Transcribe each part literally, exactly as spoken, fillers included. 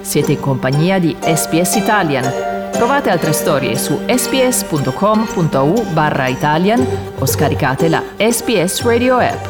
Siete in compagnia di S B S Italian. Trovate altre storie su sbs.com.au barra Italian o scaricate la S B S Radio app.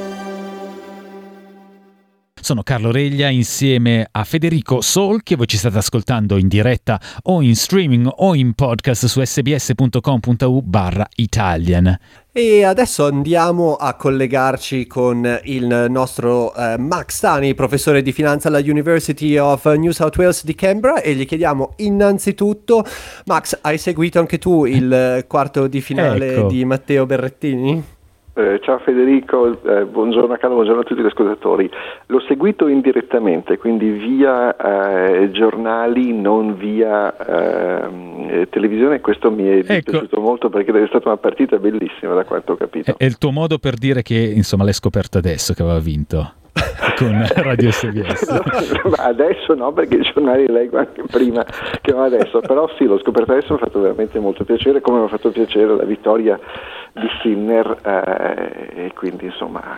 Sono Carlo Reglia insieme a Federico Sol, che voi ci state ascoltando in diretta o in streaming o in podcast su sbs.com.au barra Italian. E adesso andiamo a collegarci con il nostro eh, Max Tani, professore di finanza alla University of New South Wales di Canberra, e gli chiediamo innanzitutto: Max, hai seguito anche tu il quarto di finale ecco. di Matteo Berrettini? Eh, ciao Federico, eh, buongiorno Carlo, buongiorno a tutti gli ascoltatori. L'ho seguito indirettamente, quindi via eh, giornali, non via eh, televisione. Questo mi è ecco. piaciuto molto perché è stata una partita bellissima, da quanto ho capito. È il tuo modo per dire che insomma l'hai scoperto adesso che aveva vinto con Radio S B S? No, adesso no, perché i giornali li leggo anche prima che non adesso, però sì, l'ho scoperto adesso, mi ha fatto veramente molto piacere, come mi ha fatto piacere la vittoria di Sinner, eh, e quindi insomma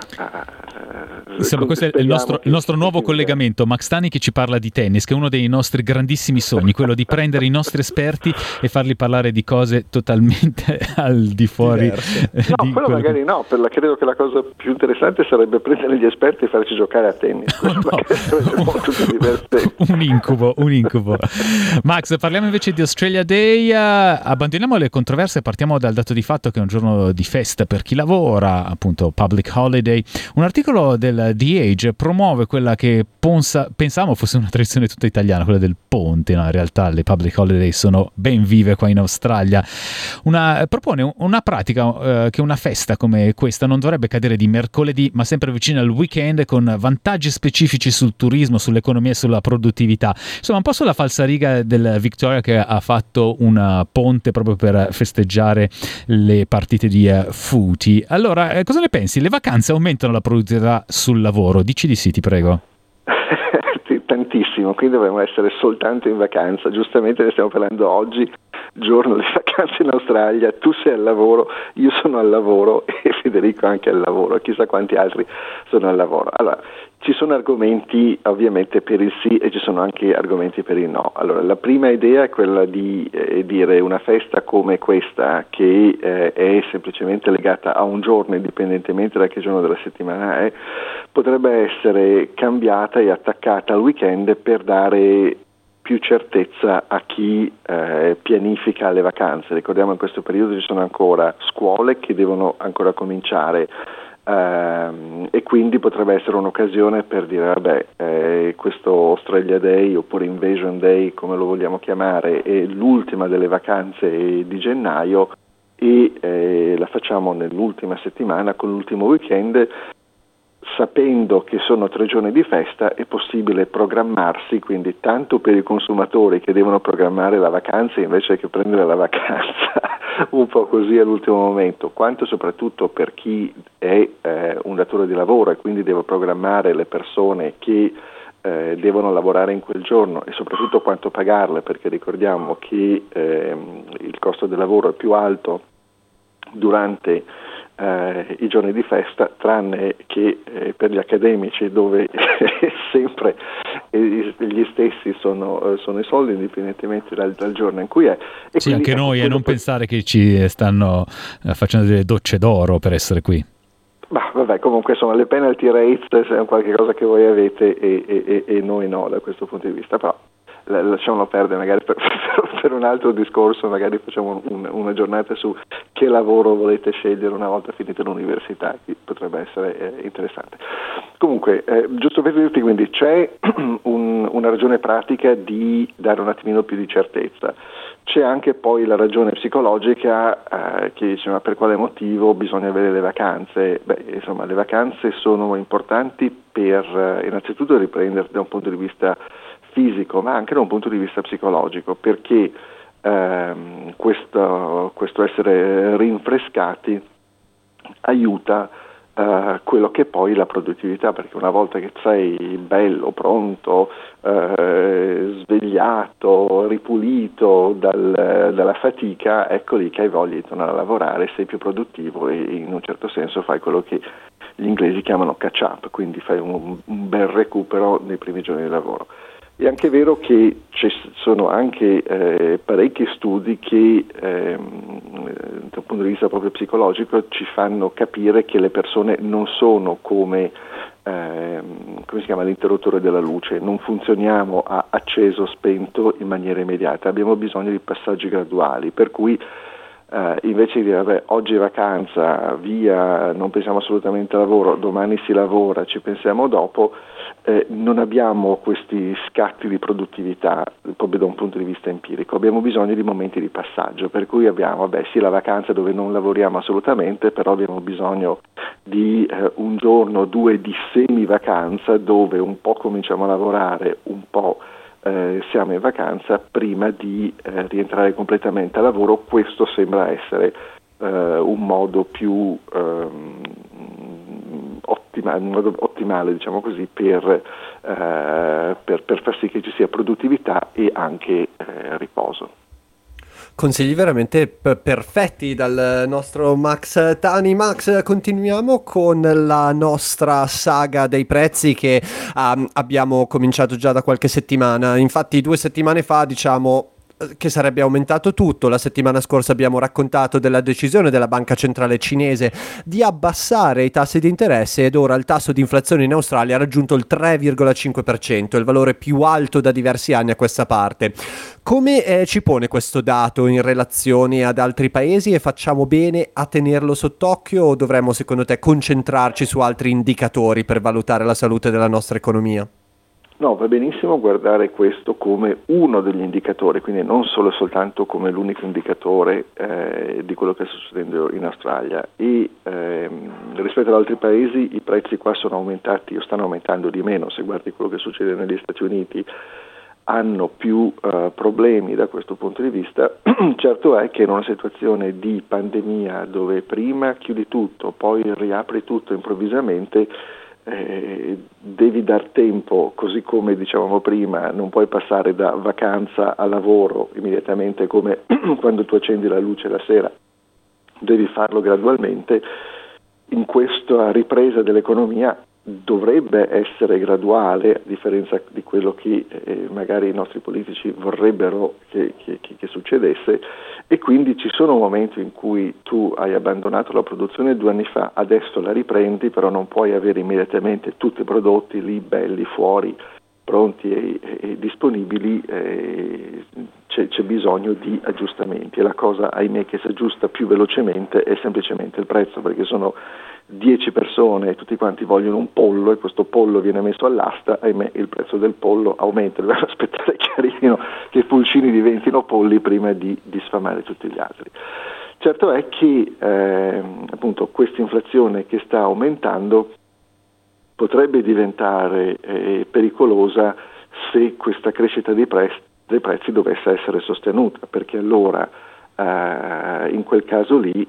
eh, insomma questo è il nostro, il nostro nuovo collegamento. Max Tani che ci parla di tennis, che è uno dei nostri grandissimi sogni, quello di prendere i nostri esperti e farli parlare di cose totalmente al di fuori no, di quello quello magari che... no, per la, credo che la cosa più interessante sarebbe prendere gli esperti e farci giocare a tennis. Oh, no. Sarebbe molto più divertente. un incubo, un incubo. Max, parliamo invece di Australia Day. Abbandoniamo le controversie, partiamo dal dato di fatto che è un giorno di festa per chi lavora, appunto public holiday. Un articolo del The Age promuove quella che ponsa, pensavo fosse una tradizione tutta italiana, quella del ponte. No, in realtà le public holiday sono ben vive qua in Australia. Una, propone una pratica eh, che una festa come questa non dovrebbe cadere di mercoledì, ma sempre vicino al weekend, con vantaggi specifici sul turismo, sull'economia e sulla produttività. Insomma, un po' sulla falsariga del Victoria, che ha fatto un ponte proprio per festeggiare le partite di uh, footy. Allora, eh, cosa ne pensi? Le vacanze aumentano la produttività sul lavoro? Dici di sì, ti prego. Sì, tantissimo, qui dovremmo essere soltanto in vacanza. Giustamente ne stiamo parlando oggi, giorno di vacanze in Australia. Tu sei al lavoro, io sono al lavoro e Federico anche al lavoro, chissà quanti altri sono al lavoro. Allora, ci sono argomenti ovviamente per il sì e ci sono anche argomenti per il no. Allora, la prima idea è quella di eh, dire una festa come questa, che eh, è semplicemente legata a un giorno, indipendentemente da che giorno della settimana è, potrebbe essere cambiata e attaccata al weekend per dare più certezza a chi eh, pianifica le vacanze. Ricordiamo che in questo periodo ci sono ancora scuole che devono ancora cominciare, Uh, e quindi potrebbe essere un'occasione per dire vabbè, eh, questo Australia Day oppure Invasion Day, come lo vogliamo chiamare, è l'ultima delle vacanze di gennaio e eh, la facciamo nell'ultima settimana con l'ultimo weekend. Sapendo che sono tre giorni di festa è possibile programmarsi, quindi tanto per i consumatori che devono programmare la vacanza invece che prendere la vacanza un po' così all'ultimo momento, quanto soprattutto per chi è eh, un datore di lavoro e quindi deve programmare le persone che eh, devono lavorare in quel giorno e soprattutto quanto pagarle, perché ricordiamo che eh, il costo del lavoro è più alto durante Eh, i giorni di festa, tranne che eh, per gli accademici, dove sempre eh, gli stessi sono, eh, sono i soldi, indipendentemente dal, dal giorno in cui è. E sì, anche noi, e eh, non per... pensare che ci stanno eh, facendo delle docce d'oro per essere qui. Bah, vabbè, comunque insomma le penalty rates è qualche cosa che voi avete e, e, e noi no da questo punto di vista, però lasciamolo perdere, magari per, per un altro discorso, magari facciamo un, una giornata su che lavoro volete scegliere una volta finita l'università, che potrebbe essere eh, interessante. Comunque, eh, giusto per dirti, quindi c'è un, una ragione pratica di dare un attimino più di certezza. C'è anche poi la ragione psicologica eh, che dice ma per quale motivo bisogna avere le vacanze? Beh, insomma, le vacanze sono importanti per eh, innanzitutto riprendere da un punto di vista fisico, ma anche da un punto di vista psicologico, perché ehm, questo, questo essere rinfrescati aiuta eh, quello che è poi la produttività, perché una volta che sei bello, pronto, eh, svegliato, ripulito dal, dalla fatica, ecco lì che hai voglia di tornare a lavorare, sei più produttivo e in un certo senso fai quello che gli inglesi chiamano catch up, quindi fai un, un bel recupero nei primi giorni di lavoro. È anche vero che ci sono anche eh, parecchi studi che ehm, dal punto di vista proprio psicologico ci fanno capire che le persone non sono come, ehm, come si chiama, l'interruttore della luce, non funzioniamo a acceso spento in maniera immediata, abbiamo bisogno di passaggi graduali, per cui Uh, invece di dire vabbè, oggi è vacanza, via, non pensiamo assolutamente al lavoro, domani si lavora, ci pensiamo dopo, eh, non abbiamo questi scatti di produttività proprio da un punto di vista empirico, abbiamo bisogno di momenti di passaggio, per cui abbiamo vabbè, sì la vacanza dove non lavoriamo assolutamente, però abbiamo bisogno di eh, un giorno o due di semi-vacanza dove un po' cominciamo a lavorare, un po' Eh, siamo in vacanza prima di eh, rientrare completamente al lavoro. Questo sembra essere eh, un modo più ehm, ottima, un modo ottimale, diciamo così, per, eh, per, per far sì che ci sia produttività e anche eh, riposo. Consigli veramente p- perfetti dal nostro Max Tani. Max, continuiamo con la nostra saga dei prezzi che um, abbiamo cominciato già da qualche settimana. Infatti due settimane fa diciamo che sarebbe aumentato tutto. La settimana scorsa abbiamo raccontato della decisione della banca centrale cinese di abbassare i tassi di interesse ed ora il tasso di inflazione in Australia ha raggiunto il tre virgola cinque per cento, il valore più alto da diversi anni a questa parte. Come eh, ci pone questo dato in relazione ad altri paesi e facciamo bene a tenerlo sott'occhio o dovremmo secondo te concentrarci su altri indicatori per valutare la salute della nostra economia? No, va benissimo guardare questo come uno degli indicatori, quindi non solo e soltanto come l'unico indicatore eh, di quello che sta succedendo in Australia. E ehm, rispetto ad altri paesi i prezzi qua sono aumentati o stanno aumentando di meno. Se guardi quello che succede negli Stati Uniti, hanno più uh, problemi da questo punto di vista. Certo è che in una situazione di pandemia dove prima chiudi tutto, poi riapri tutto improvvisamente, Eh, devi dar tempo, così come dicevamo prima, non puoi passare da vacanza a lavoro immediatamente come quando tu accendi la luce la sera, devi farlo gradualmente. In questa ripresa dell'economia dovrebbe essere graduale, a differenza di quello che eh, magari i nostri politici vorrebbero che, che, che succedesse, e quindi ci sono momenti in cui tu hai abbandonato la produzione due anni fa, adesso la riprendi, però non puoi avere immediatamente tutti i prodotti lì belli fuori, pronti e, e disponibili, eh, c'è, c'è bisogno di aggiustamenti e la cosa, ahimè, che si aggiusta più velocemente è semplicemente il prezzo, perché sono dieci persone e tutti quanti vogliono un pollo e questo pollo viene messo all'asta, ahimè il prezzo del pollo aumenta, dobbiamo aspettare che arrivino, che i pulcini diventino polli prima di, di sfamare tutti gli altri. Certo è che eh, appunto questa inflazione che sta aumentando potrebbe diventare eh, pericolosa se questa crescita dei prezzi, dei prezzi dovesse essere sostenuta, perché allora Uh, in quel caso lì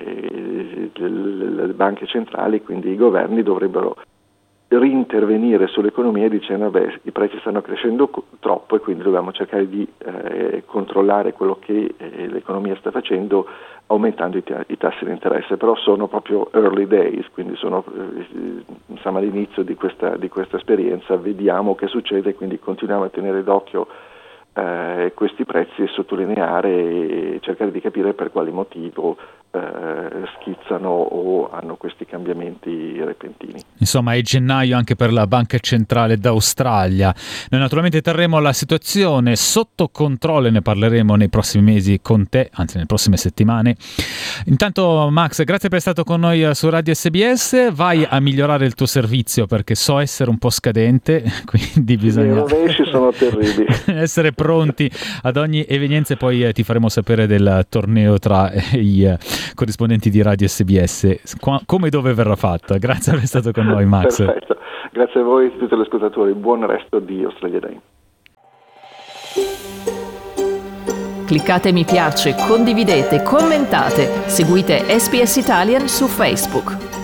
eh, le, le banche centrali, quindi i governi, dovrebbero rintervenire sull'economia dicendo beh, i prezzi stanno crescendo co- troppo e quindi dobbiamo cercare di eh, controllare quello che eh, l'economia sta facendo aumentando i, t- i tassi di interesse, però sono proprio early days, quindi sono eh, siamo all'inizio di questa, di questa esperienza, vediamo che succede, quindi continuiamo a tenere d'occhio Eh, questi prezzi e sottolineare e cercare di capire per quali motivo eh, schizzano o hanno questi cambiamenti repentini. Insomma è gennaio anche per la Banca Centrale d'Australia. Noi naturalmente terremo la situazione sotto controllo e ne parleremo nei prossimi mesi con te, anzi nelle prossime settimane. Intanto Max, grazie per essere stato con noi su Radio S B S, vai a migliorare il tuo servizio perché so essere un po' scadente, quindi bisogna... I rovesci sono terribili. essere pronti ad ogni evenienza e poi eh, ti faremo sapere del torneo tra eh, i eh, corrispondenti di Radio S B S, qua, come e dove verrà fatta. Grazie per essere stato con noi Max. Perfetto, grazie a voi e a tutti gli ascoltatori, buon resto di Australia Day. Cliccate mi piace, condividete, commentate, seguite S B S Italian su Facebook.